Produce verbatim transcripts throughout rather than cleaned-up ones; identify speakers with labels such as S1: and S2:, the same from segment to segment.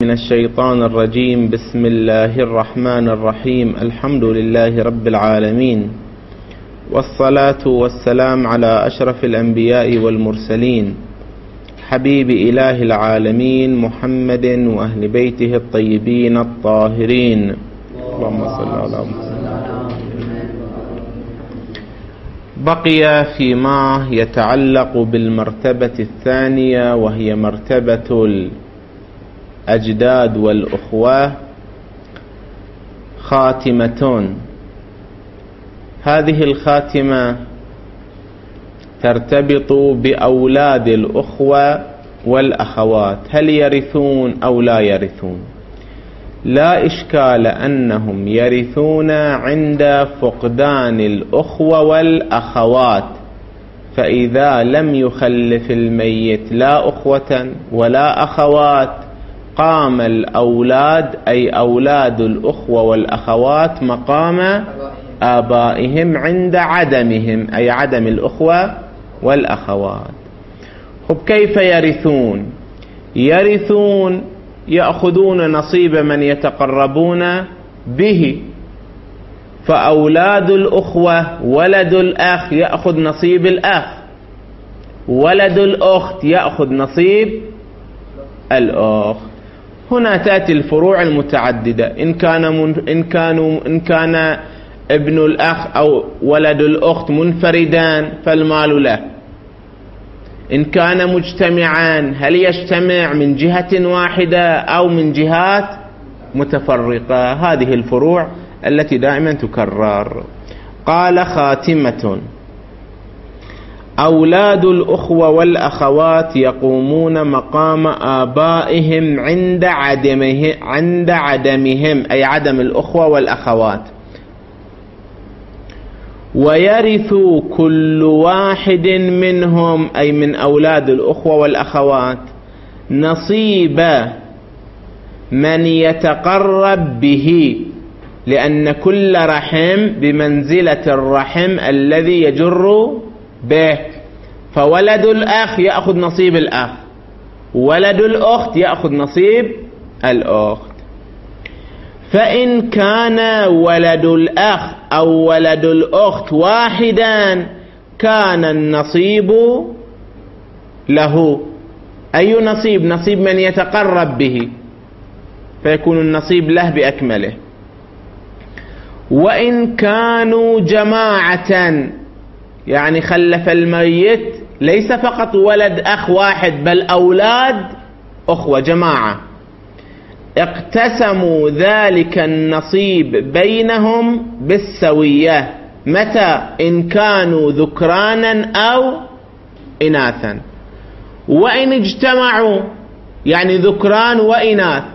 S1: من الشيطان الرجيم. بسم الله الرحمن الرحيم. الحمد لله رب العالمين، والصلاة والسلام على أشرف الأنبياء والمرسلين، حبيب إله العالمين محمد وأهل بيته الطيبين الطاهرين. اللهم صل على محمد. بقي فيما يتعلق بالمرتبة الثانية، وهي مرتبة الأجداد والأخوة، خاتمتون. هذه الخاتمة ترتبط بأولاد الأخوة والأخوات، هل يرثون أو لا يرثون؟ لا إشكال أنهم يرثون عند فقدان الأخوة والأخوات، فإذا لم يخلف الميت لا أخوة ولا أخوات قام الأولاد أي أولاد الأخوة والأخوات مقام آبائهم عند عدمهم، أي عدم الأخوة والأخوات. خب كيف يرثون؟ يرثون يأخذون نصيب من يتقربون به، فأولاد الأخوة ولد الأخ يأخذ نصيب الأخ، ولد الأخت يأخذ نصيب الأخت. هنا تأتي الفروع المتعددة، إن كان من إن كانوا إن كان ابن الأخ أو ولد الأخت منفردان فالمال له، إن كان مجتمعان هل يجتمع من جهة واحدة أو من جهات متفرقة. هذه الفروع التي دائما تكرر. قال خاتمة: أولاد الأخوة والأخوات يقومون مقام آبائهم عند عدمه عند عدمهم أي عدم الأخوة والأخوات، ويرث كل واحد منهم أي من أولاد الأخوة والأخوات نصيب من يتقرب به، لأن كل رحم بمنزلة الرحم الذي يجر به، فولد الأخ يأخذ نصيب الأخ، ولد الأخت يأخذ نصيب الأخت. فإن كان ولد الأخ أو ولد الأخت واحدا كان النصيب له. أي نصيب؟ نصيب من يتقرب به، فيكون النصيب له بأكمله. وإن كانوا جماعة، يعني خلف الميت ليس فقط ولد أخ واحد بل أولاد أخوة جماعة، اقتسموا ذلك النصيب بينهم بالسوية. متى؟ إن كانوا ذكرانا أو إناثا. وإن اجتمعوا، يعني ذكران وإناث،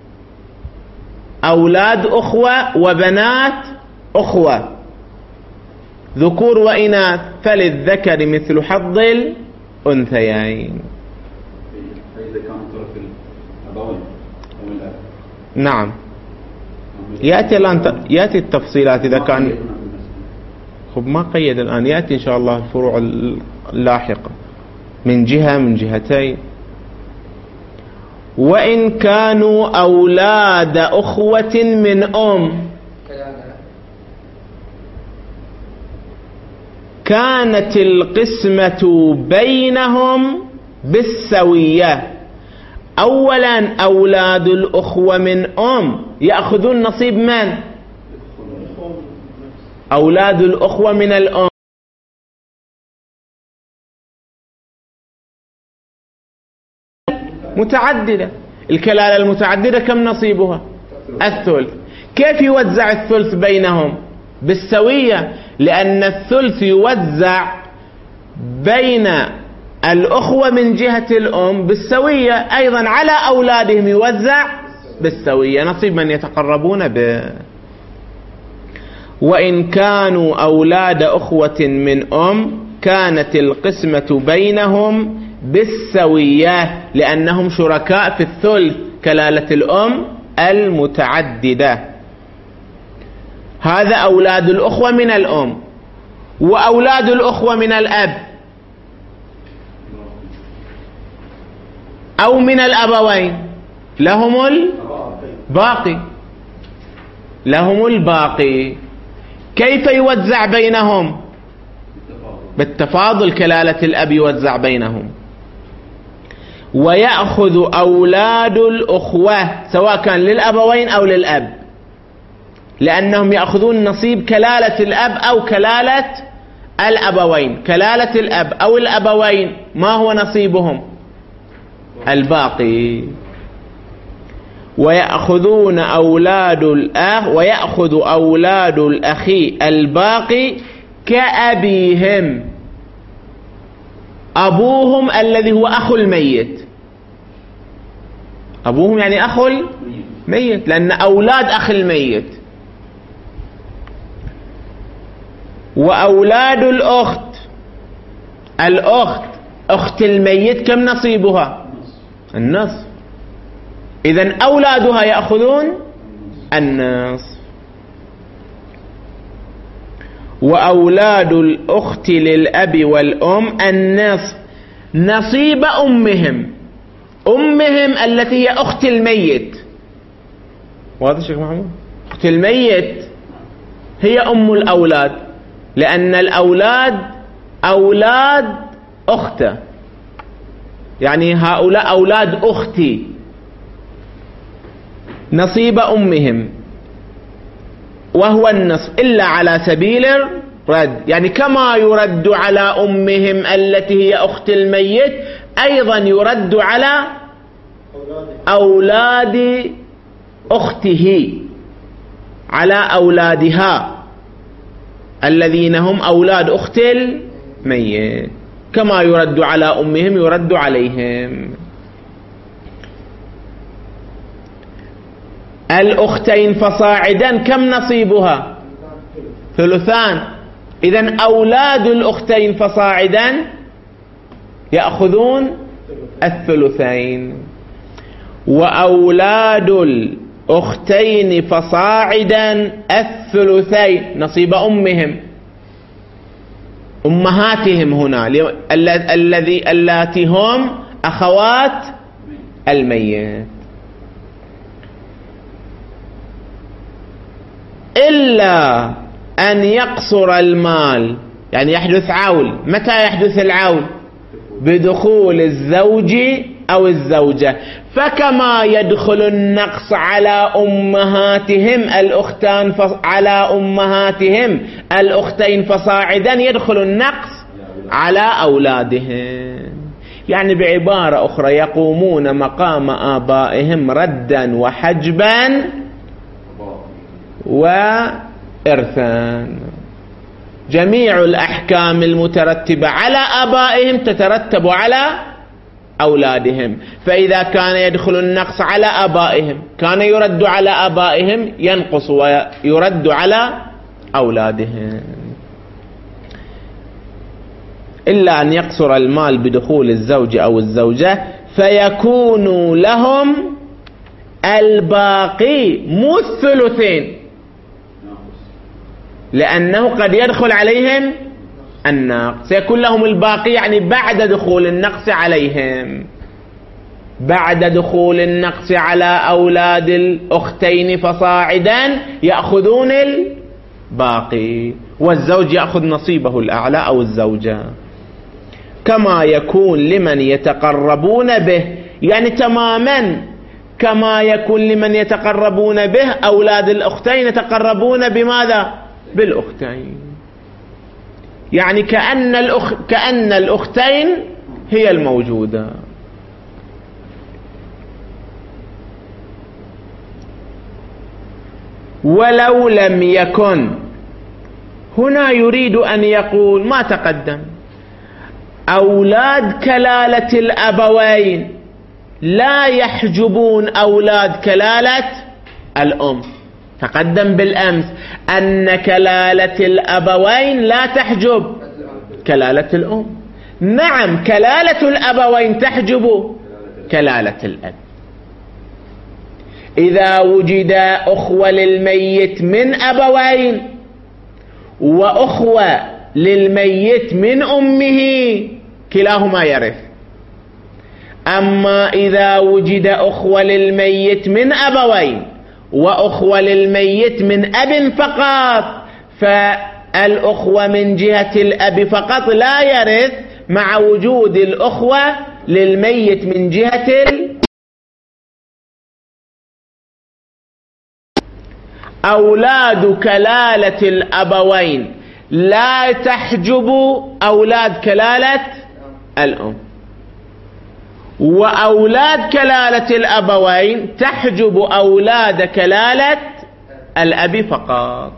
S1: أولاد أخوة وبنات أخوة، ذكور وإناث، فللذكر مثل حظ الأنثيين.
S2: فإذا كان طرف الأبوين أو الأب.
S1: نعم، يأتي الآن يأتي التفصيلات إذا كان. خب ما قيد الآن، يأتي إن شاء الله الفروع اللاحقة من جهة من جهتين. وإن كانوا أولاد أخوة من أم كانت القسمة بينهم بالسوية. أولا أولاد الأخوة من أم يأخذون نصيب من؟ أولاد الأخوة من الأم متعددة. الكلالة المتعددة كم نصيبها؟ الثلث. كيف يوزع الثلث بينهم؟ بالسوية، لأن الثلث يوزع بين الأخوة من جهة الأم بالسوية، أيضا على أولادهم يوزع بالسوية، نصيب من يتقربون به. وإن كانوا أولاد أخوة من أم كانت القسمة بينهم بالسوية، لأنهم شركاء في الثلث كلالة الأم المتعددة. هذا أولاد الأخوة من الأم. وأولاد الأخوة من الأب أو من الأبوين لهم الباقي، لهم الباقي. كيف يوزع بينهم؟ بالتفاضل، كلالة الأب يوزع بينهم. ويأخذ أولاد الأخوة سواء كان للأبوين أو للأب، لأنهم يأخذون نصيب كلالة الأب أو كلالة الأبوين. كلالة الأب أو الأبوين ما هو نصيبهم؟ الباقي. ويأخذون أولاد الأخ ويأخذ أولاد الأخ الباقي كأبيهم، أبوهم الذي هو أخو الميت. أبوهم يعني أخو الميت، لأن أولاد أخ الميت. وأولاد الأخت، الأخت أخت الميت كم نصيبها؟ النصف. إذن أولادها يأخذون النصف. وأولاد الأخت للأب والأم النصف نصيب أمهم، أمهم التي هي أخت الميت. واضح شيخ محمود؟ أخت الميت هي أم الأولاد، لأن الأولاد أولاد أخته، يعني هؤلاء أولاد أختي. نصيب أمهم وهو النصف إلا على سبيل الرد، يعني كما يرد على أمهم التي هي أخت الميت أيضا يرد على أولاد أخته، على أولادها الذين هم أولاد أخت الميت، كما يرد على أمهم يرد عليهم. الأختين فصاعدا كم نصيبها؟ ثلثان. إذن أولاد الأختين فصاعدا يأخذون الثلثين. وأولاد الأختين فصاعدا الثلثين نصيب أمهم، أمهاتهم هنا الذي اللاتي هم أخوات الميت. إلا أن يقصر المال، يعني يحدث عول. متى يحدث العول؟ بدخول الزوج أو الزوجة. فكما يدخل النقص على أمهاتهم الأختان على أمهاتهم الأختين فصاعدا، يدخل النقص على أولادهم. يعني بعبارة أخرى يقومون مقام آبائهم ردا وحجبا وإرثا. جميع الأحكام المترتبة على آبائهم تترتب على أولادهم. فإذا كان يدخل النقص على آبائهم كان يرد على آبائهم، ينقص ويرد على أولادهم. إلا أن يقصر المال بدخول الزوج أو الزوجة فيكون لهم الباقي مو الثلثين، لأنه قد يدخل عليهم النقص. سيكون لهم الباقي يعني بعد دخول النقص عليهم، بعد دخول النقص على أولاد الأختين فصاعدا يأخذون الباقي، والزوج يأخذ نصيبه الأعلى أو الزوجة. كما يكون لمن يتقربون به، يعني تماما كما يكون لمن يتقربون به أولاد الأختين يتقربون بماذا؟ بالأختين. يعني كأن الأخ... كأن الأختين هي الموجودة. ولو لم يكن، هنا يريد أن يقول ما تقدم، أولاد كلالة الأبوين لا يحجبون أولاد كلالة الأم. تقدم بالأمس أن كلالة الأبوين لا تحجب كلالة الأم. نعم كلالة الأبوين تحجب كلالة الأب. إذا وجد أخوة للميت من أبوين وأخوة للميت من أمه كلاهما يرث. أما إذا وجد أخوة للميت من أبوين وأخوة للميت من أب فقط، فالأخوة من جهة الأب فقط لا يرث مع وجود الأخوة للميت من جهة ال... أولاد كلالة الأبوين لا تحجب أولاد كلالة الأم، وأولاد كلالة الأبوين تحجب أولاد كلالة الأب فقط.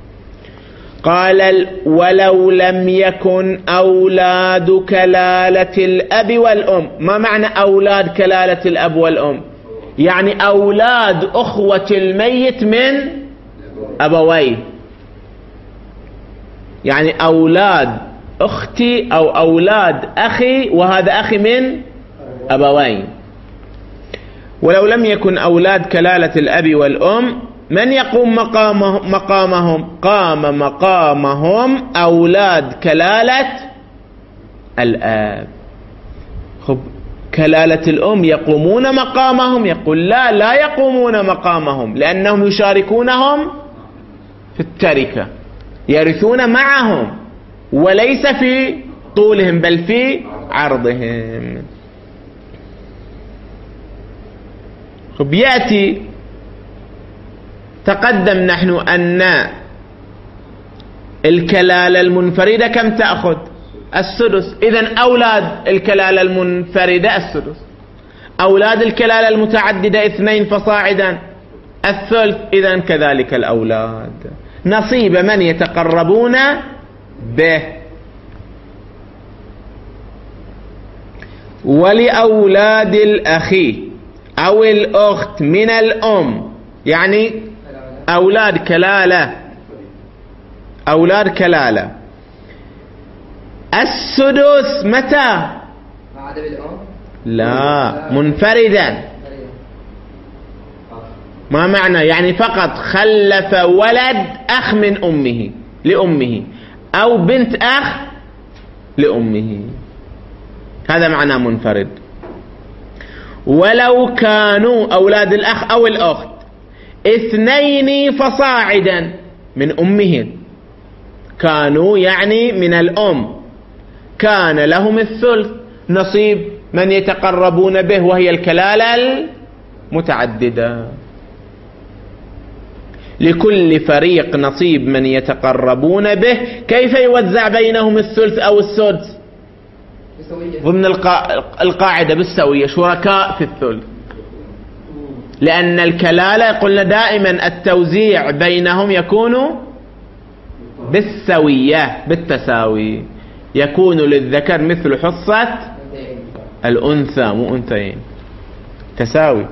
S1: قال ولو لم يكن أولاد كلالة الأب والأم. ما معنى أولاد كلالة الأب والأم؟ يعني أولاد أخوة الميت من أبويه، يعني أولاد أختي أو أولاد أخي وهذا أخي من أبوين. ولو لم يكن أولاد كلالة الأب والأم من يقوم مقامه مقامهم؟ قام مقامهم أولاد كلالة الأب. خب كلالة الأم يقومون مقامهم؟ يقول لا، لا يقومون مقامهم، لأنهم يشاركونهم في التركة، يرثون معهم وليس في طولهم بل في عرضهم. خب يأتي تقدم نحن أن الكلالة المنفردة كم تأخذ؟ السدس. إذن أولاد الكلالة المنفردة السدس، أولاد الكلالة المتعددة اثنين فصاعدا الثلث. إذن كذلك الأولاد نصيب من يتقربون به. ولأولاد الأخي أو الأخت من الأم، يعني أولاد كلالة، أولاد كلالة السدس متى؟ لا، منفردا. ما معنى؟ يعني فقط خلف ولد أخ من أمه لأمه أو بنت أخ لأمه، هذا معنى منفرد. ولو كانوا أولاد الأخ أو الأخت اثنين فصاعدا من أمهن، كانوا يعني من الأم، كان لهم الثلث، نصيب من يتقربون به وهي الكلالة المتعددة. لكل فريق نصيب من يتقربون به. كيف يوزع بينهم الثلث أو السدس؟ ضمن القاعدة بالسوية، شركاء في الثلث، لأن الكلالة قلنا دائما التوزيع بينهم يكون بالسوية بالتساوي، يكون للذكر مثل حصة الأنثى، مو أنثيين، تساوي.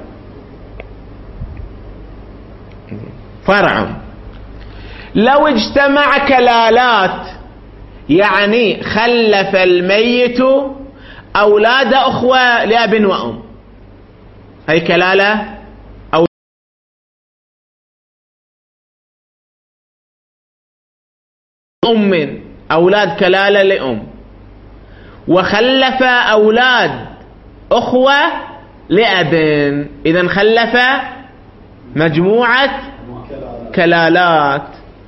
S1: فرع لو اجتمع كلالات، يعني خلف الميت أولاد أخوة لأب وأم، هي كلالة أو أم، أولاد كلالة لأم، وخلف أولاد أخوة لأب، إذن خلف مجموعة كلالات.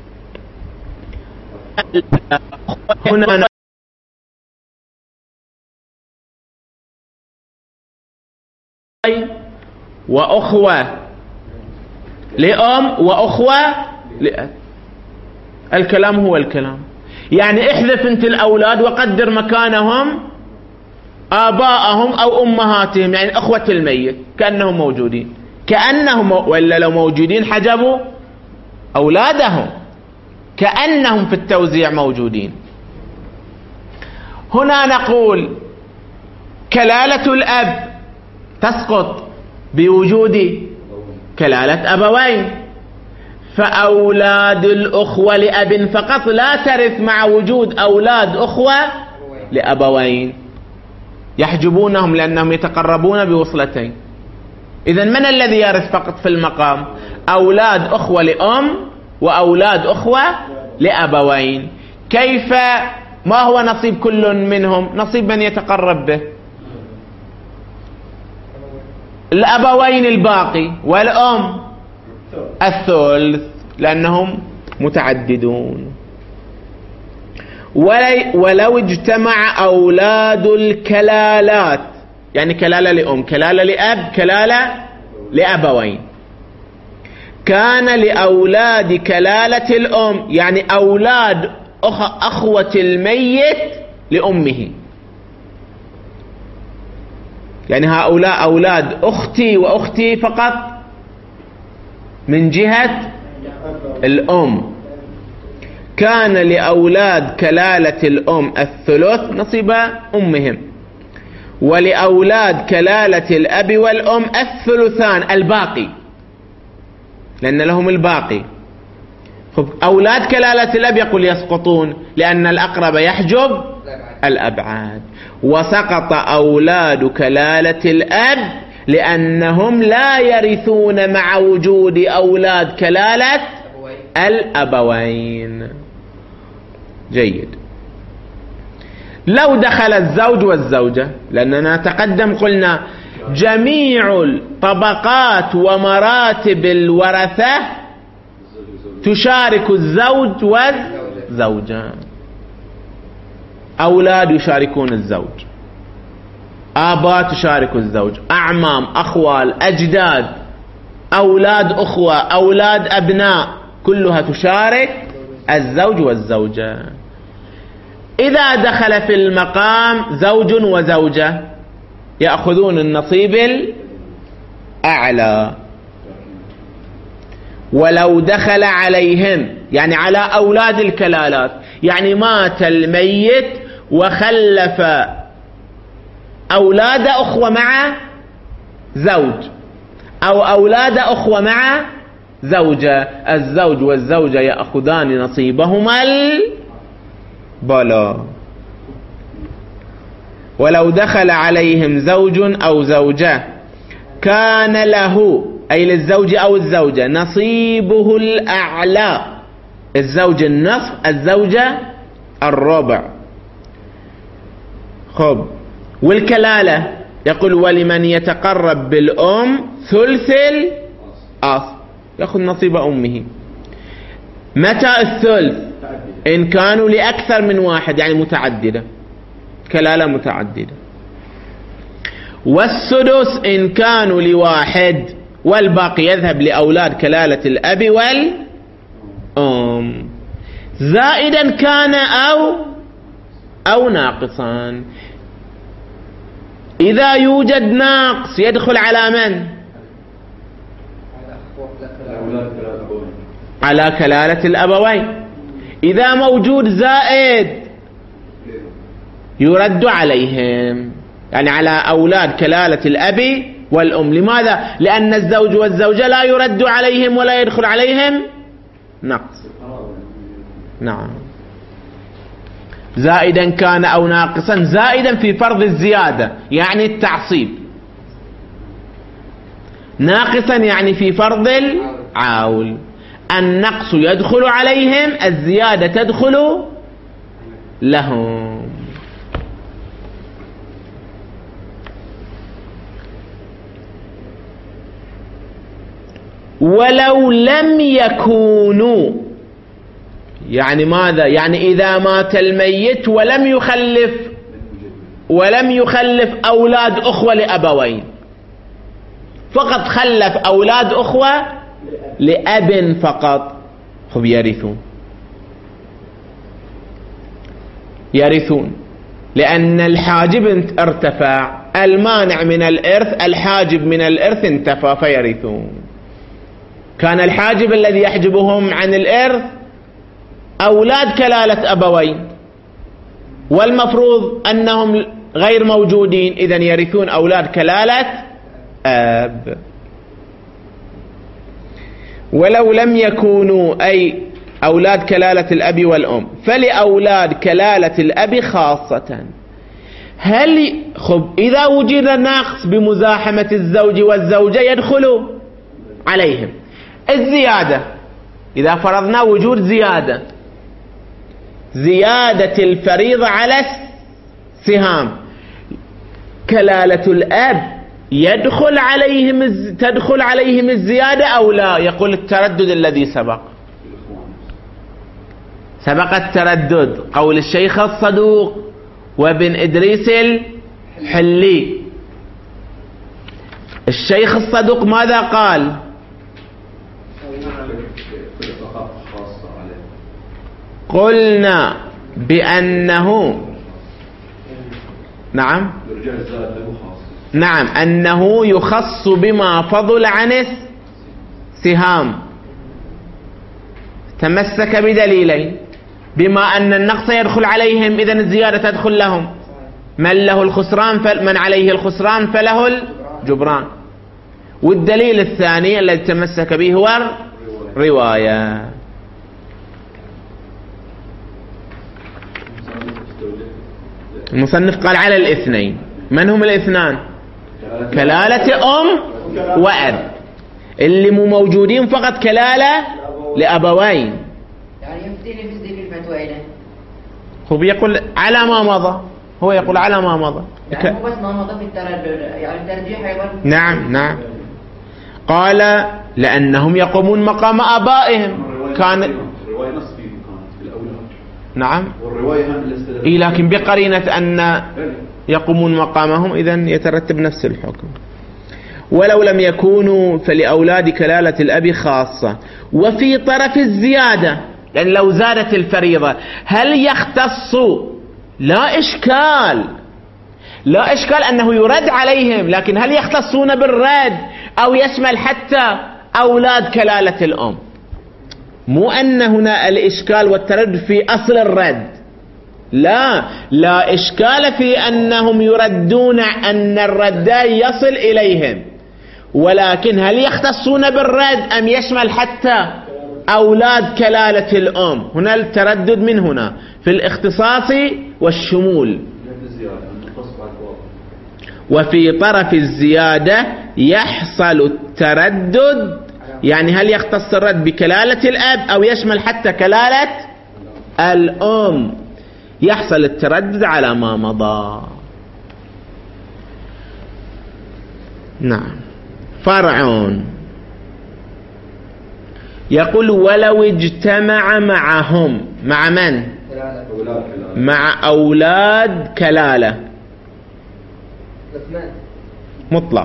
S1: هنا وأخوة لأم وأخوة لأب، الكلام هو الكلام. يعني احذف انت الأولاد وقدر مكانهم آباءهم أو أمهاتهم، يعني أخوة الميت كأنهم موجودين، كأنهم، وإلا لو موجودين حجبوا أولادهم، كأنهم في التوزيع موجودين. هنا نقول كلالة الأب تسقط بوجود كلالة أبوين، فأولاد الأخوة لأب فقط لا ترث مع وجود أولاد أخوة لأبوين، يحجبونهم لأنهم يتقربون بوصلتين. إذن من الذي يرث فقط في المقام؟ أولاد أخوة لأم وأولاد أخوة لأبوين. كيف؟ ما هو نصيب كل منهم؟ نصيب من يتقرب به. الأبوين الباقي، والأم الثلث لأنهم متعددون. ولو اجتمع أولاد الكلالات، يعني كلالة لأم، كلالة لأب، كلالة لأبوين، كان لأولاد كلالة الأم، يعني أولاد أخ أخوة الميت لأمه، يعني هؤلاء أولاد أختي وأختي فقط من جهة الأم، كان لأولاد كلالة الأم الثلث نصيب أمهم، ولأولاد كلالة الأب والأم الثلثان الباقي، لأن لهم الباقي. أولاد كلالة الأب يقول يسقطون لأن الأقرب يحجب الأبعاد، وسقط أولاد كلالة الأب لأنهم لا يرثون مع وجود أولاد كلالة الأبوين. جيد. لو دخل الزوج والزوجة، لأننا تقدم قلنا جميع الطبقات ومراتب الورثة تشارك الزوج والزوجة. أولاد يشاركون الزوج، آباء تشارك الزوج، أعمام، أخوال، أجداد، أولاد أخوة، أولاد أبناء، كلها تشارك الزوج والزوجة. إذا دخل في المقام زوج وزوجة يأخذون النصيب الأعلى. ولو دخل عليهم، يعني على أولاد الكلالات، يعني مات الميت وخلف أولاد أخوة مع زوج أو أولاد أخوة مع زوجة، الزوج والزوجة يأخذان نصيبهما البلا. ولو دخل عليهم زوج أو زوجة كان له، أي للزوج أو الزوجة، نصيبه الأعلى، الزوج النصف، الزوجة الربع. خب، والكلالة يقول ولمن يتقرب بالأم ثلث الأصل، يأخذ نصيب أمه. متى الثلث؟ إن كانوا لأكثر من واحد، يعني متعددة، كلالة متعددة. والسدس إن كانوا لواحد، والباقي يذهب لأولاد كلالة الأب والأم، زائدا كان أو أو ناقصا. إذا يوجد ناقص يدخل على من؟ على كلالة الأبوين. إذا موجود زائد يرد عليهم، يعني على أولاد كلالة الأب والأم. لماذا؟ لأن الزوج والزوجة لا يرد عليهم ولا يدخل عليهم نقص. نعم. زائدا كان أو ناقصا، زائدا في فرض الزيادة يعني التعصيب، ناقصا يعني في فرض العول. النقص يدخل عليهم، الزيادة تدخل لهم. ولو لم يكونوا، يعني ماذا؟ يعني إذا مات الميت ولم يخلف ولم يخلف أولاد أخوة لأبوين، فقط خلف أولاد أخوة لأب فقط، هم يرثون يرثون لأن الحاجب ارتفع، المانع من الإرث، الحاجب من الإرث انتفى، فيرثون. كان الحاجب الذي يحجبهم عن الإرث أولاد كلالة أبوين، والمفروض أنهم غير موجودين، إذن يرثون أولاد كلالة أب. ولو لم يكونوا، أي أولاد كلالة الأب والأم، فلأولاد كلالة الأب خاصة. هل خب إذا وجد نقص بمزاحمة الزوج والزوجة يدخلوا عليهم. الزيادة، إذا فرضنا وجود زيادة، زيادة الفريضة على السهام، كلالة الأب يدخل عليهم الز... تدخل عليهم الزيادة أو لا؟ يقول التردد الذي سبق سبق التردد، قول الشيخ الصدوق وابن إدريس الحلي. الشيخ الصدوق ماذا قال؟ قلنا بأنه نعم نعم أنه يخص بما فضل عن السهام. تمسك بدليلين، بما أن النقص يدخل عليهم إذن الزيادة تدخل لهم، من له الخسران فمن عليه الخسران فله الجبران. والدليل الثاني الذي تمسك به هو رواية. المصنف قال على الاثنين. من هم الاثنان؟ كلالة أم وأب، اللي مو موجودين فقط كلالة لأبوين.
S3: يعني يفتيني في الفتوى إليه.
S1: هو يقول على ما مضى، هو يقول على ما مضى،
S3: يعني هو بس ما مضى في التردد، يعني الترجيح أيضا.
S1: نعم نعم. قال لأنهم يقومون مقام آبائهم. كان
S2: الرواية نص فيه كانت في الأولاد.
S1: نعم.
S2: والرواية هم الاستدلال.
S1: إيه لكن بقرينة أن يقومون مقامهم إذن يترتب نفس الحكم. ولو لم يكونوا فلأولاد كلالة الأب خاصة. وفي طرف الزيادة، لأن لو زادت الفريضة هل يختص؟ لا إشكال، لا إشكال أنه يرد عليهم، لكن هل يختصون بالرد أو يشمل حتى أولاد كلالة الأم؟ مو أن هنا الإشكال والتردد في أصل الرد، لا لا إشكال في أنهم يردون أن الرد يصل إليهم، ولكن هل يختصون بالرد أم يشمل حتى أولاد كلالة الأم؟ هنا التردد من هنا في الاختصاص والشمول. وفي طرف الزيادة يحصل التردد، يعني هل يختص الرد بكلالة الأب أو يشمل حتى كلالة الأم؟ يحصل التردد على ما مضى. نعم. فرع يقول ولو اجتمع معهم، مع من؟ مع أولاد كلالة مطلق.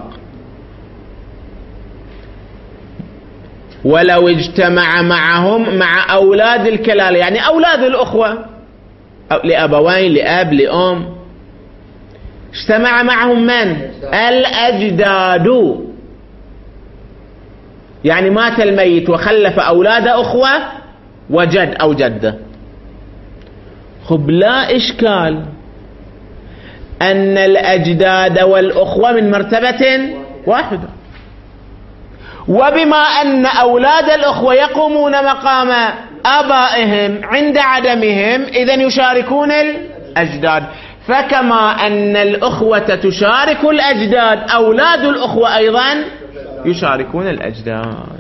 S1: ولو اجتمع معهم مع أولاد الكلالة، يعني أولاد الأخوة لأبوين لأب لأم، اجتمع معهم من؟ الأجداد، يعني مات الميت وخلف أولاد أخوة وجد أو جدة. خب لا إشكال أن الأجداد والأخوة من مرتبة واحدة، وبما أن أولاد الأخوة يقومون مقام آبائهم عند عدمهم إذن يشاركون الأجداد. فكما أن الأخوة تشارك الأجداد، أولاد الأخوة أيضا يشاركون الأجداد.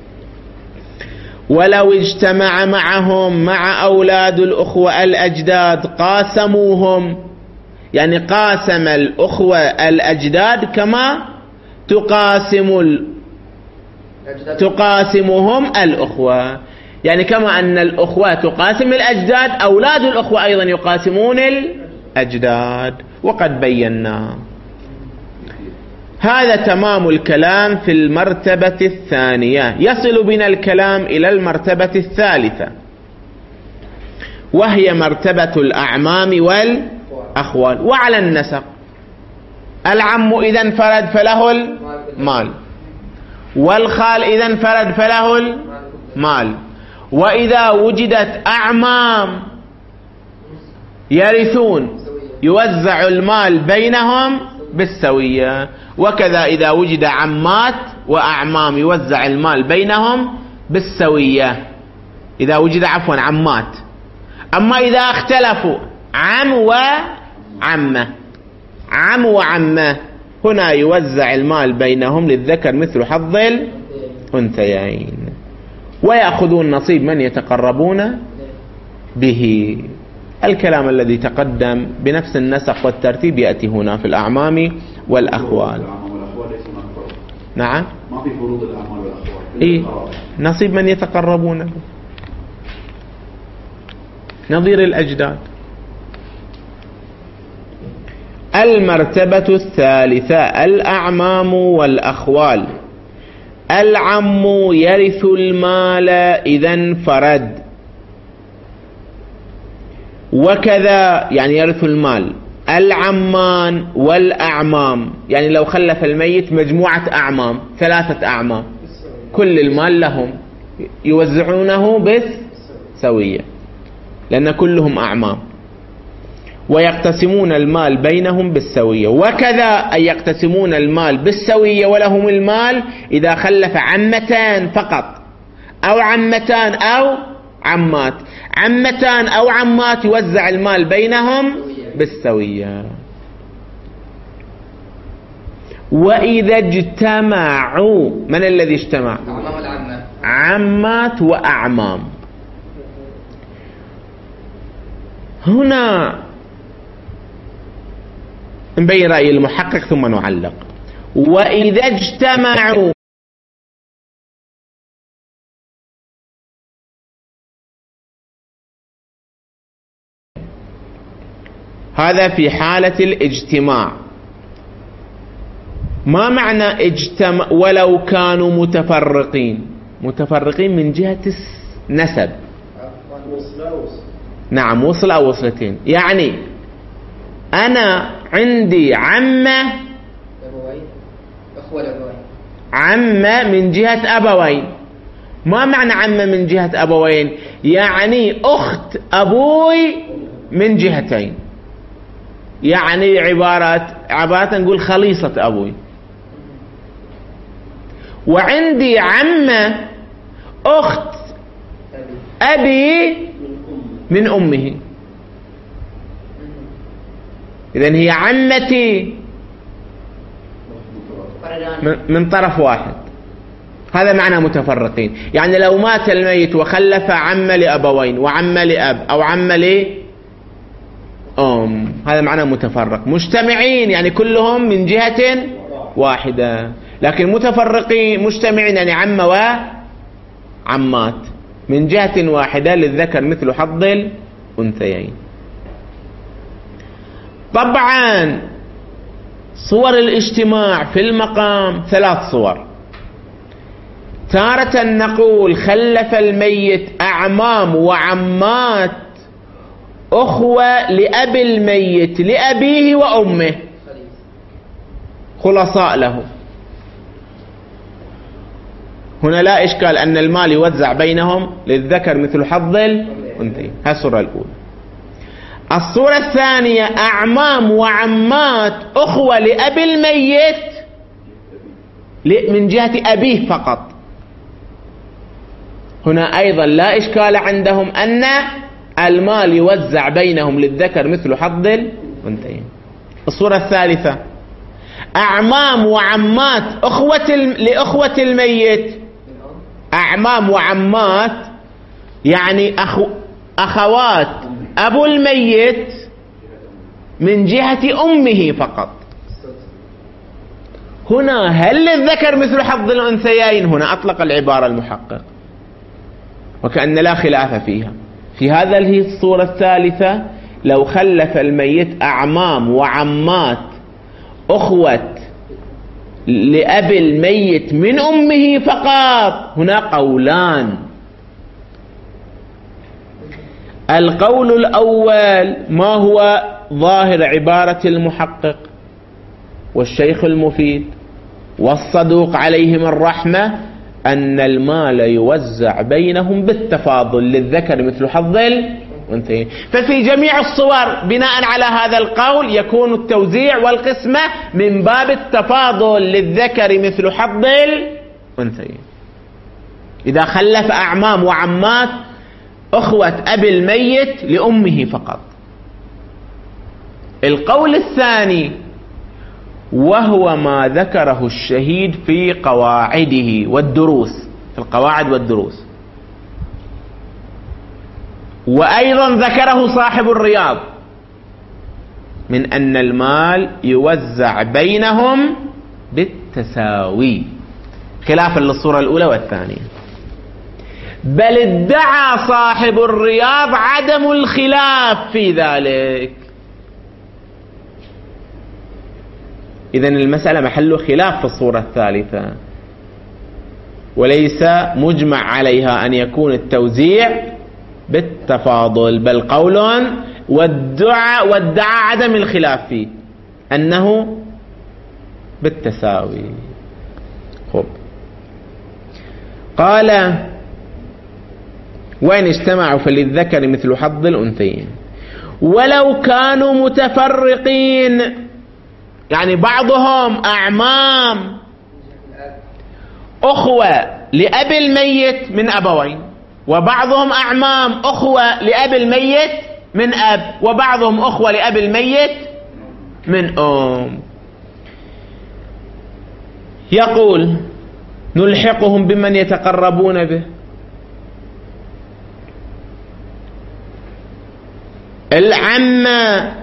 S1: ولو اجتمع معهم مع أولاد الأخوة الأجداد قاسموهم، يعني قاسم الأخوة الأجداد كما تقاسم ال... تقاسمهم الأخوة، يعني كما أن الأخوة تقاسم الأجداد أولاد الأخوة أيضا يقاسمون الأجداد. وقد بينا هذا تمام الكلام في المرتبة الثانية. يصل بنا الكلام إلى المرتبة الثالثة، وهي مرتبة الأعمام والأخوال. وعلى النسق، العم إذا انفرد فله المال، والخال إذا انفرد فله المال. وإذا وجدت أعمام يرثون يوزع المال بينهم بالسوية، وكذا إذا وجد عمات وأعمام يوزع المال بينهم بالسوية. إذا وجد عفوا عمات. أما إذا اختلفوا عم وعمة، عم وعمة، هنا يوزع المال بينهم للذكر مثل حظ الأنثيين، ويأخذون نصيب من يتقربون به. الكلام الذي تقدم بنفس النسق والترتيب يأتي هنا في الأعمام والأخوال. نعم
S2: ما في فروض الأعمال والأخوات.
S1: إيه؟ نصيب من يتقربون له، نظير الأجداد. المرتبة الثالثة الأعمام والأخوال. العم يرث المال إذا انفرد، وكذا يعني يرث المال العمان والأعمام، يعني لو خلف الميت مجموعة أعمام، ثلاثة أعمام، كل المال لهم يوزعونه بالسوية لأن كلهم أعمام، ويقتسمون المال بينهم بالسوية. وكذا أي يقتسمون المال بالسوية ولهم المال إذا خلف عمتان فقط أو عمتان أو عمات. عمتان أو عمات يوزع المال بينهم بالسوية. وإذا اجتمعوا، من الذي اجتمع؟ عمات وأعمام. هنا نبين رأي المحقق ثم نعلق. وإذا اجتمعوا، هذا في حالة الاجتماع. ما معنى اجتمع ولو كانوا متفرقين؟ متفرقين من جهة النسب. نعم، وصل أو وصلتين. يعني أنا عندي عمة عمة من جهة أبوين. ما معنى عمة من جهة أبوين؟ يعني أخت أبوي من جهتين، يعني عبارة عبارة نقول خليصة أبوي. وعندي عمة أخت أبي من أمه، إذن هي عمتي من طرف واحد. هذا معنى متفرقين. يعني لو مات الميت وخلف عمة لأبوين وعمة لأب أو عمة لأم، هذا معنى متفرق. مجتمعين يعني كلهم من جهة واحدة، لكن متفرقين مجتمعين يعني عمة وعمات من جهة واحدة، للذكر مثل حظ الأنثيين. طبعا صور الاجتماع في المقام ثلاث صور. تارة نقول خلف الميت أعمام وعمات أخوة لأب الميت لأبيه وأمه خلصاء له. هنا لا إشكال أن المال يوزع بينهم للذكر مثل حظ الأنثيين. هذه الصورة الأولى. الصورة الثانية أعمام وعمات أخوة لأب الميت من جهة أبيه فقط. هنا أيضا لا إشكال عندهم أن المال يوزع بينهم للذكر مثل حظ الأنثيين. الصورة الثالثة أعمام وعمات أخوة لأخوة الميت. أعمام وعمات يعني أخو أخوات أبو الميت من جهة أمه فقط. هنا هل للذكر مثل حظ الأنثيين؟ هنا أطلق العبارة المحقق وكأن لا خلاف فيها. في هذا الصورة الثالثة لو خلف الميت أعمام وعمات أخوة لأب الميت من أمه فقط، هنا قولان. القول الأول ما هو ظاهر عبارة المحقق والشيخ المفيد والصدوق عليهم الرحمة، أن المال يوزع بينهم بالتفاضل للذكر مثل حظ الأنثيين. ففي جميع الصور بناء على هذا القول يكون التوزيع والقسمة من باب التفاضل للذكر مثل حظ الأنثيين إذا خلف أعمام وعمات أخوة أبي الميت لأمه فقط. القول الثاني وهو ما ذكره الشهيد في قواعده والدروس، في القواعد والدروس، وأيضا ذكره صاحب الرياض، من أن المال يوزع بينهم بالتساوي. خلافا للصورة الأولى والثانية. بل ادعى صاحب الرياض عدم الخلاف في ذلك. إذن المسألة محل خلاف في الصورة الثالثة، وليس مجمع عليها أن يكون التوزيع بالتفاضل، بل قول وادعى, وادعى عدم الخلاف فيه أنه بالتساوي. خب قال وإن اجتمعوا فللذكر مثل حظ الأنثيين ولو كانوا متفرقين، يعني بعضهم أعمام أخوة لأب الميت من أبوين، وبعضهم أعمام أخوة لأب الميت من أب، وبعضهم أخوة لأب الميت من أم. يقول نلحقهم بمن يتقربون به. العمة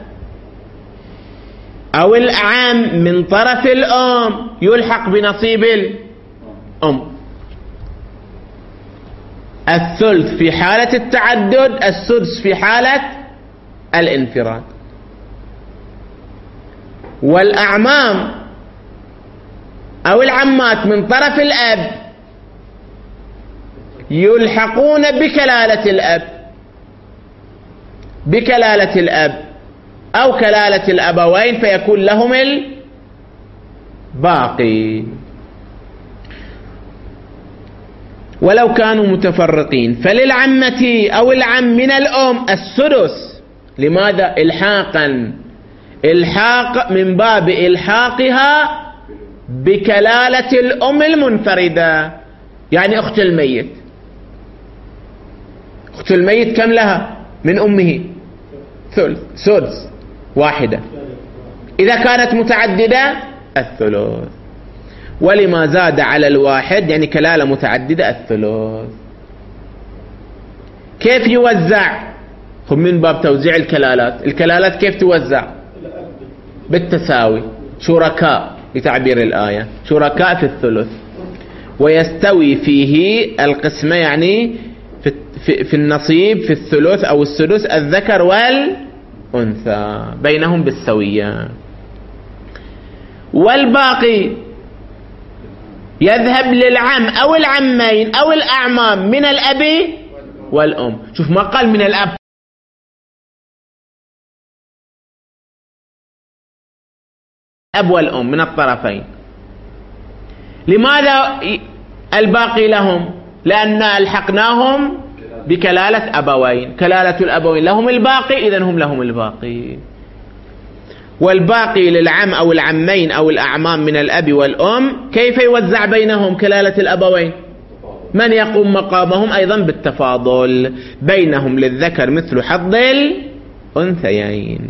S1: أو الأعم من طرف الأم يلحق بنصيب الأم. الثلث في حالة التعدد، السدس في حالة الانفراد. والأعمام أو العمات من طرف الأب يلحقون بكلالة الأب بكلالة الأب أو كلالة الأبوين، فيكون لهم الباقي. ولو كانوا متفرقين فللعمة أو العم من الأم السدس. لماذا؟ إلحاقا، إلحاق من باب إلحاقها بكلالة الأم المنفردة، يعني أخت الميت. أخت الميت كم لها من أمه؟ ثلث، سدس واحدة. إذا كانت متعددة الثلث. ولما زاد على الواحد يعني كلالة متعددة الثلث. كيف يوزع؟ هم من باب توزيع الكلالات. الكلالات كيف توزع؟ بالتساوي، شركاء لتعبير الآية، شركاء في الثلث. ويستوي فيه القسمة، يعني في, في, في النصيب في الثلث أو السدس الذكر والأنثى بينهم بالسوية. والباقي يذهب للعم أو العمين أو الأعمام من الأب والأم. شوف ما قال من الأب، الأب والأم من الطرفين. لماذا الباقي لهم؟ لأن ألحقناهم بكلالة أبوين، كلالة الأبوين لهم الباقي، إذن هم لهم الباقي. والباقي للعم أو العمين أو الأعمام من الأب والأم كيف يوزع بينهم كلالة الأبوين؟ من يقوم مقامهم أيضا بالتفاضل بينهم، للذكر مثل حظ الأنثيين.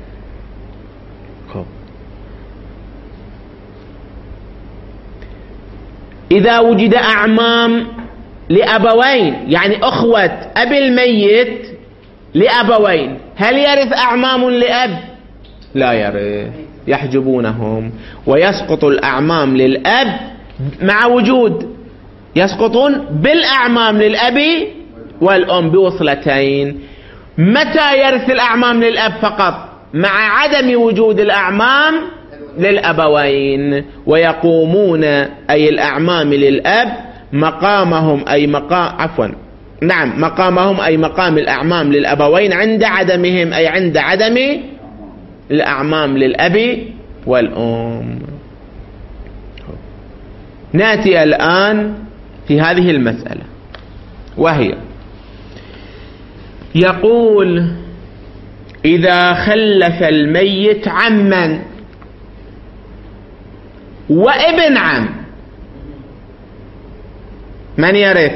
S1: إذا وجد أعمام لأبوين، يعني أخوة أب الميت لأبوين، هل يرث أعمام لأب؟ لا يرث، يحجبونهم. ويسقط الأعمام للأب مع وجود، يسقطون بالأعمام للأب والأم بوصلتين. متى يرث الأعمام للأب فقط؟ مع عدم وجود الأعمام للأبوين. ويقومون أي الأعمام للأب مقامهم أي مقام عفوا نعم مقامهم أي مقام الأعمام للأبوين عند عدمهم، أي عند عدم الأعمام للأب والأم. نأتي الآن في هذه المسألة، وهي يقول إذا خلف الميت عما وابن عم من يرث؟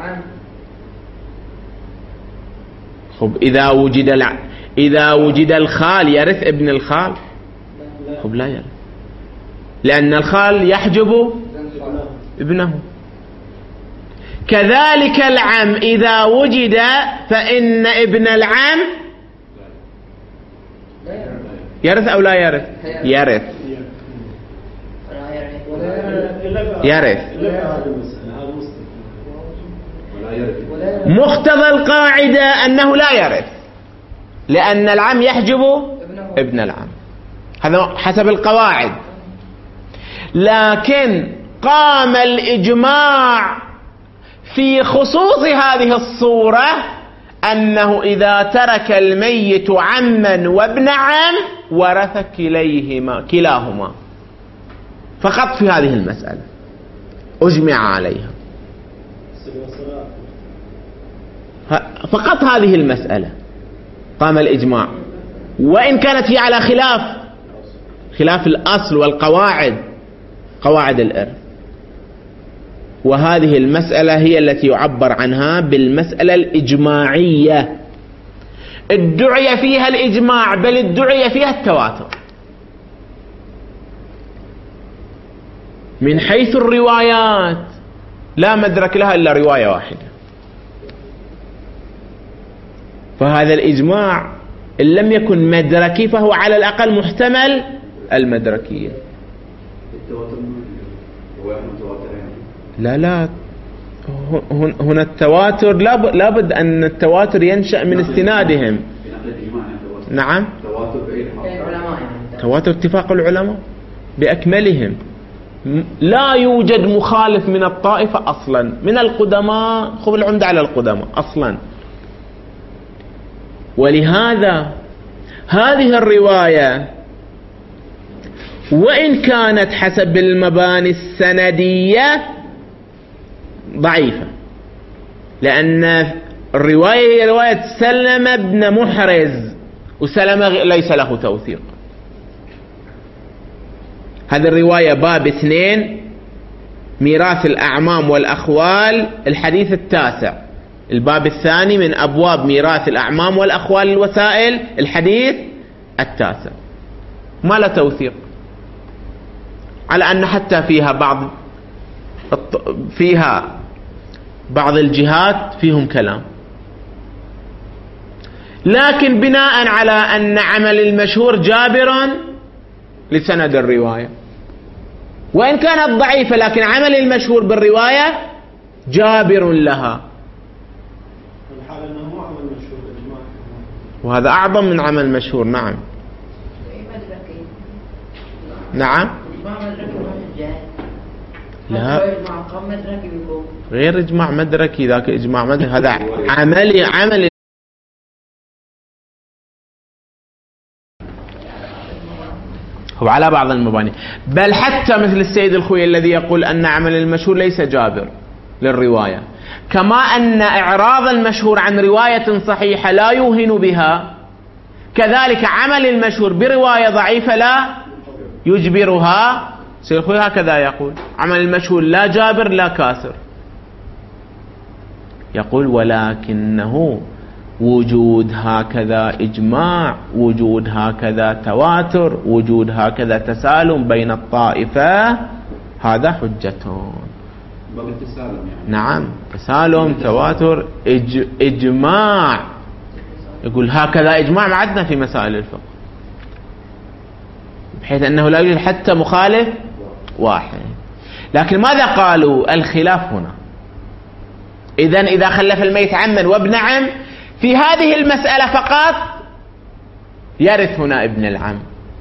S1: خب إذا وجد الع... إذا وجد الخال يرث ابن الخال؟ خب لا يرث، لأن الخال يحجب ابنه. كذلك العم إذا وجد فإن ابن العم يرث أو لا يرث؟ يرث. يرث.
S2: ولا يرث.
S1: مقتضى القاعدة أنه لا يرث، لأن العم يحجب ابن العم، هذا حسب القواعد. لكن قام الإجماع في خصوص هذه الصورة أنه إذا ترك الميت عما وابن عم ورث كليهما كلاهما، فقط في هذه المسألة أجمع عليها، فقط هذه المسألة قام الإجماع، وإن كانت هي على خلاف خلاف الأصل والقواعد، قواعد الإرث. وهذه المسألة هي التي يعبر عنها بالمسألة الإجماعية، ادعي فيها الإجماع، بل ادعي فيها التواتر. من حيث الروايات لا مدرك لها إلا رواية واحدة، فهذا الإجماع إن لم يكن مدركي فهو على الأقل محتمل المدركية. لا لا هنا التواتر لابد أن التواتر ينشأ من استنادهم. نعم، تواتر اتفاق العلماء بأكملهم، لا يوجد مخالف من الطائفة أصلا، من القدماء، خذ العمدة على القدماء أصلا. ولهذا هذه الرواية وإن كانت حسب المباني السندية ضعيفة، لأن الرواية هي رواية سلمة بن محرز، وسلمة ليس له توثيق. هذه الرواية باب اثنين، ميراث الأعمام والأخوال، الحديث التاسع، الباب الثاني من أبواب ميراث الأعمام والأخوال الوسائل، الحديث التاسع، ما له توثيق، على أن حتى فيها بعض فيها بعض الجهات فيهم كلام، لكن بناء على أن عمل المشهور جابر لسند الرواية، وإن كانت ضعيفة لكن عمل المشهور بالرواية جابر لها، وهذا أعظم من عمل مشهور. نعم نعم لا، غير إجماع مدركي، ذاك إجماع مدركي، هذا عملي عملي. هو على بعض المباني، بل حتى مثل السيد الخوي الذي يقول أن عمل المشهور ليس جابر للرواية، كما أن إعراض المشهور عن رواية صحيحة لا يوهن بها، كذلك عمل المشهور برواية ضعيفة لا يجبرها. سيد الخوي هكذا يقول، عمل المشهور لا جابر لا كاسر. يقول ولكنه وجود هكذا إجماع، وجود هكذا تواتر، وجود هكذا تسالم بين الطائفة، هذا حجة.
S2: يعني.
S1: نعم، تسالم، تواتر، إج... إجماع. يقول هكذا إجماع ما عندنا في مسائل الفقه، بحيث أنه لا يوجد حتى مخالف واحد. لكن ماذا قالوا؟ الخلاف هنا. إذن إذا خلف الميت عما وابن عم في هذه المسألة فقط يرث هنا ابن العم.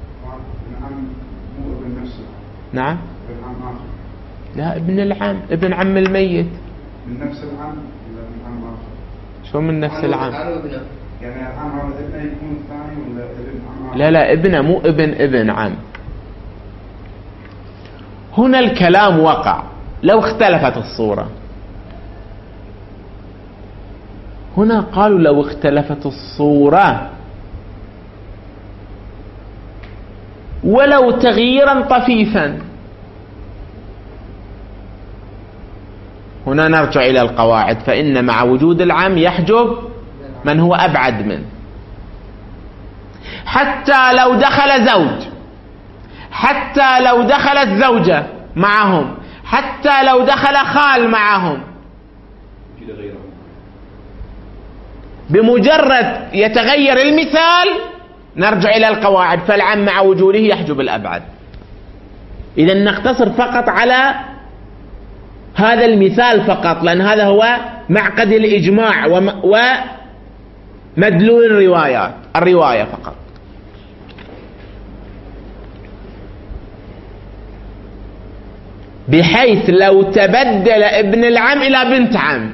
S1: نعم، لا، ابن العم، ابن عم الميت
S4: من نفس العم ولا من عم آخر؟
S1: شو من نفس العم؟
S4: يعني العم هذا ابنه يكون الثاني ولا ابن عم آخر؟
S1: لا لا، ابنه مو ابن ابن عم. هنا الكلام وقع لو اختلفت الصورة. هنا قالوا لو اختلفت الصورة ولو تغييرا طفيفا، هنا نرجع إلى القواعد، فإن مع وجود العم يحجب من هو أبعد منه. حتى لو دخل زوج، حتى لو دخلت زوجة معهم، حتى لو دخل خال معهم، بمجرد يتغير المثال نرجع إلى القواعد، فالعم مع وجوده يحجب الأبعد. إذا نقتصر فقط على هذا المثال فقط، لأن هذا هو معقد الإجماع ومدلول الروايات، الرواية فقط. بحيث لو تبدل ابن العم إلى بنت عم،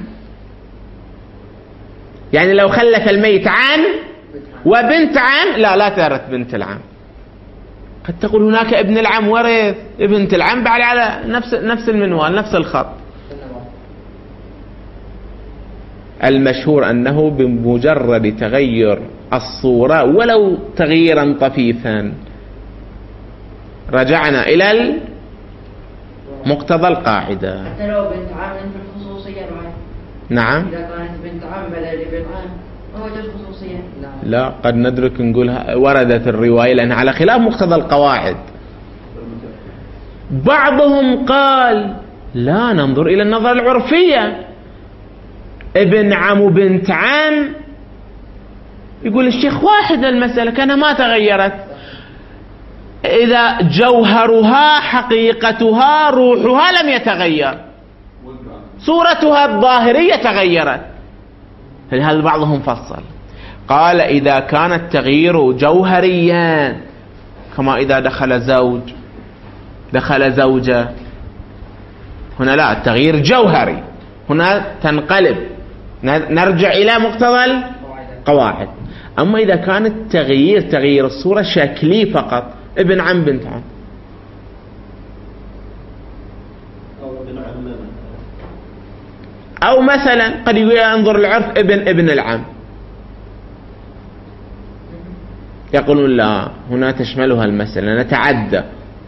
S1: يعني لو خلف الميت عم وبنت عم، لا لا ترث بنت العم. قد تقول هناك ابن العم ورث ابنة العم بعد على نفس نفس المنوال، نفس الخط. المشهور أنه بمجرد تغير الصورة ولو تغييرا طفيفا رجعنا إلى مقتضى القاعدة.
S3: حتى لو بنت عم في الخصوصية معي.
S1: نعم.
S3: إذا كانت بنت عم بدل ابن عم ما وجد خصوصية.
S1: لا، قد ندرك نقول وردت الرواية لأنها على خلاف مقتضى القواعد. بعضهم قال لا، ننظر إلى النظرة العرفية، ابن عم وبنت عم، يقول الشيخ واحد المسألة كانها ما تغيرت، إذا جوهرها حقيقتها روحها لم يتغير، صورتها الظاهرية تغيرت. فلهذا بعضهم فصل قال إذا كان التغيير جوهريا، كما إذا دخل زوج دخل زوجة، هنا لا، التغيير جوهري، هنا تنقلب، نرجع إلى مقتضى القواعد. أما إذا كان التغيير تغيير الصورة شكلي فقط، ابن عم بنت عم، أو مثلا قد يقول انظر العرف ابن ابن العم، يقولون لا، هنا تشملها المسألة، نتعدى.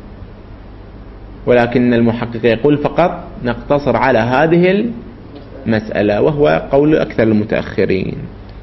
S1: ولكن المحقق يقول فقط نقتصر على هذه المسألة، وهو قول أكثر المتأخرين.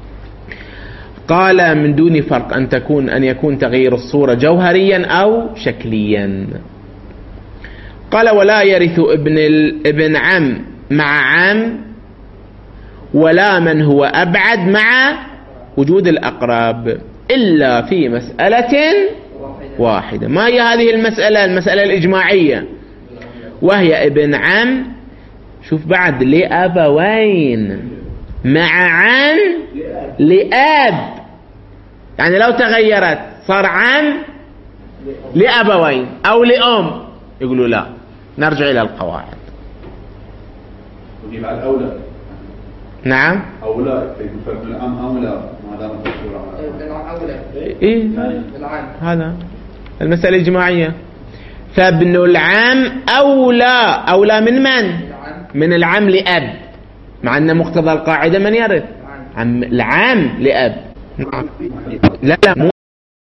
S1: قال من دون فرق أن تكون أن يكون تغيير الصورة جوهريا أو شكليا. قال ولا يرث ابن ابن عم مع عم ولا من هو أبعد مع وجود الأقرب إلا في مسألة واحدة. ما هي هذه المسألة؟ المسألة الإجماعية، وهي ابن عم، شوف بعد، لأبوين مع عم لأب، يعني لو تغيرت صار عم لأبوين أو لأم، يقولوا لا، نرجع إلى القواعد.
S2: وجيب على الأولى.
S1: نعم.
S2: أولى يقول في العام أولى ما دام الصورة
S3: أولى.
S1: إيه هذا المسألة الإجماعية. فابن العم أولى، أولى من من؟ من العم لأب، مع أن مقتضى القاعدة من يرث؟ عم العم لأب. لا لا، مو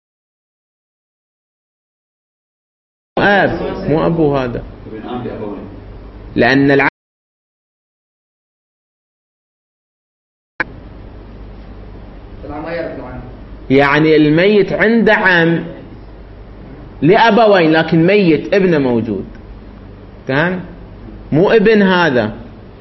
S1: أب، مو أبو هذا، لأن العم يعني الميت عنده عم لأبوين، لكن ميت ابنه موجود، تمام؟ مو ابن هذا.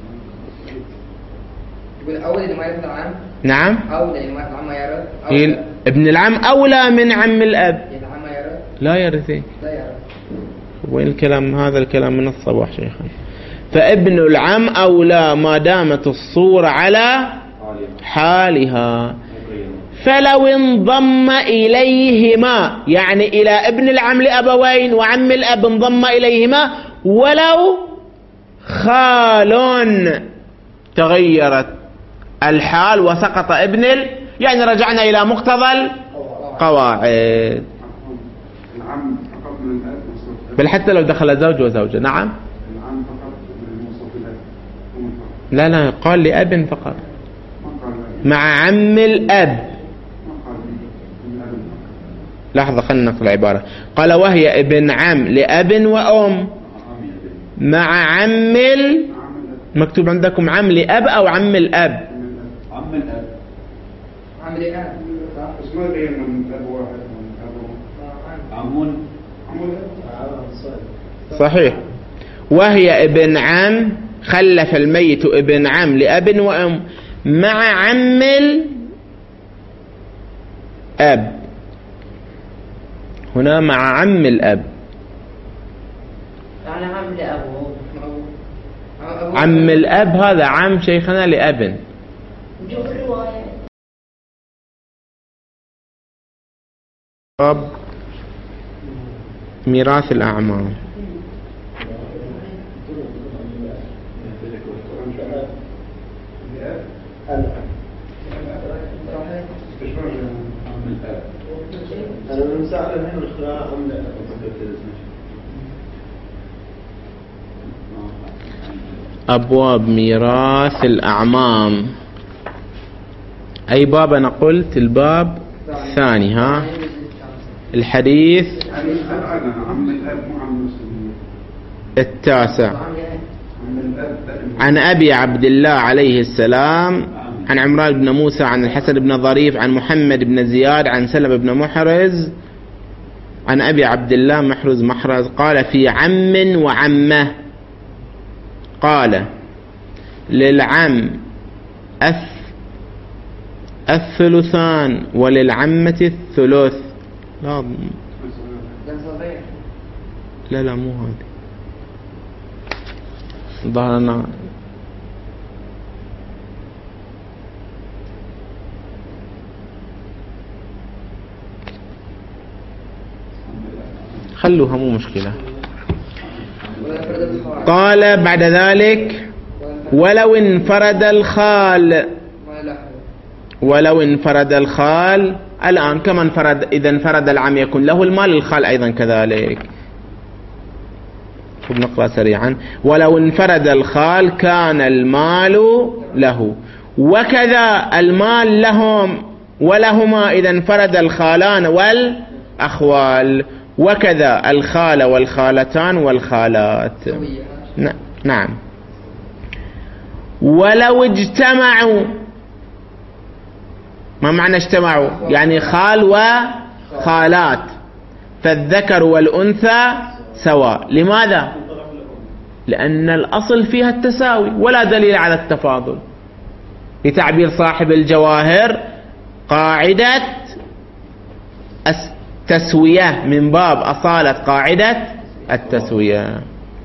S3: يقول أولى لما يرث العم.
S1: نعم.
S3: أولى لما يرث العم يرث.
S1: ابن العم أولى من عم الأب.
S3: العم يرث.
S1: لا يرث.
S3: لا يرث.
S1: وين الكلام هذا؟ الكلام من الصباح شيخنا. فابن العم أولى ما دامت الصورة على حالها. فلو انضم إليهما، يعني إلى ابن العم لأبوين وعم الأب انضم إليهما ولو خال، تغيرت الحال وسقط ابن ال... يعني رجعنا إلى مقتضى القواعد.
S4: العم فقط من الأب،
S1: بل حتى لو دخل زوج وزوجة. نعم.
S4: العم فقط من وصف الأب.
S1: لا لا، قال لأب فقط مع عم الأب. لحظة خلنا نقرأ العبارة. قال وهي ابن عم لأب وأم مع عم ال... مكتوب عندكم عم لأب أو عم الأب؟
S2: عم الأب.
S3: عم الأب.
S4: بس ما بين من أب واحد من أب.
S2: عمون.
S1: صحيح. وهي ابن عم، خلف الميت ابن عم لأب وأم مع عم الأب، هنا مع عم الأب.
S3: يعني عم لأبوه.
S1: عم الأب هذا عم شيخنا لأب.
S3: نشوف الرواية.
S1: باب ميراث الأعمام.
S5: أنا من ساعة الحين الخلاء عم
S1: أبواب ميراث الأعمام. أي باب أنا قلت؟ الباب الثاني. ها الحديث التاسع عن أبي عبد الله عليه السلام عن عمران بن موسى عن الحسن بن ظريف عن محمد بن زياد عن سلم بن محرز عن أبي عبد الله محرز محرز قال في عم وعمه. قال للعم الثلثان وللعمة الثلث. لا لا لا مو هذه ظهرنا. خلوها مو مشكلة. قال بعد ذلك ولو انفرد الخال. ولو انفرد الخال الآن كما انفرد، إذا انفرد العم يكون له المال، الخال أيضا كذلك. نقرأ سريعا. ولو انفرد الخال كان المال له، وكذا المال لهم ولهما إذا انفرد الخالان والأخوال، وكذا الخال والخالتان والخالات. نعم. ولو اجتمعوا. ما معنى اجتمعوا؟ يعني خال وخالات، فالذكر والأنثى سواء. لماذا؟ لأن الأصل فيها التساوي ولا دليل على التفاضل. لتعبير صاحب الجواهر قاعدة التسوية من باب أصالة قاعدة التسوية.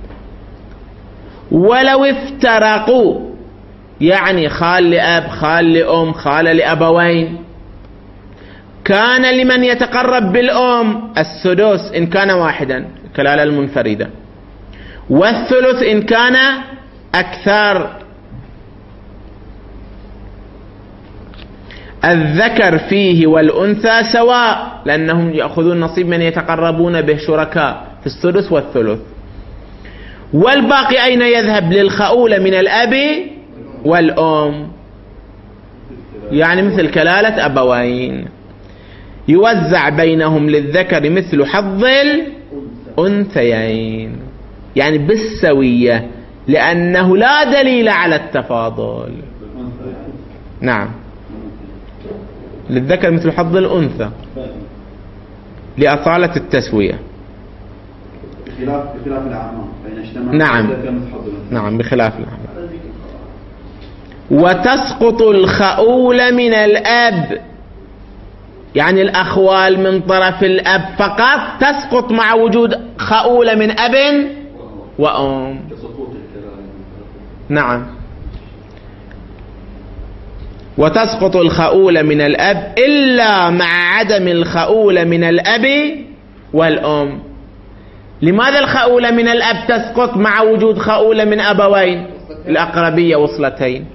S1: ولو افترقوا يعني خال لأب، خال لأم، خال لأبوين، كان لمن يتقرب بالأم السدس إن كان واحدا كلالة المنفردة، والثلث إن كان أكثر. الذكر فيه والأنثى سواء لأنهم يأخذون نصيب من يتقربون به شركاء في السدس والثلث. والباقي أين يذهب؟ للخؤولة من الأب والأم، يعني مثل كلالة أبوين. يوزع بينهم للذكر مثل حظ الأنثيين، يعني بالسوية، لأنه لا دليل على التفاضل. نعم، للذكر مثل حظ الأنثى لأصالة التسوية.
S2: بخلاف الأعمام فإن اجتمع.
S1: نعم نعم بخلاف الأعمام. وتسقط الخؤول من الأب، يعني الأخوال من طرف الأب فقط تسقط مع وجود خؤولة من أب وأم. نعم. وتسقط الخؤول من الأب إلا مع عدم الخؤول من الأب والأم. لماذا الخؤول من الأب تسقط مع وجود خؤول من أبوين؟ الأقربية وصلتين.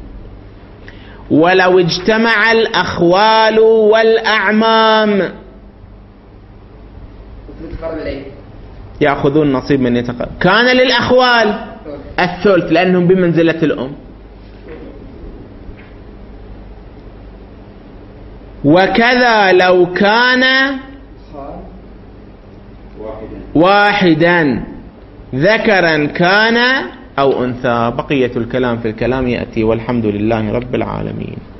S1: ولو اجتمع الأخوال والأعمام يأخذون نصيب من يتقرب. كان للأخوال الثلث لأنهم بمنزلة الأم، وكذا لو كان واحدا ذكرا كان أو أنثى. بقية الكلام في الكلام يأتي، والحمد لله رب العالمين.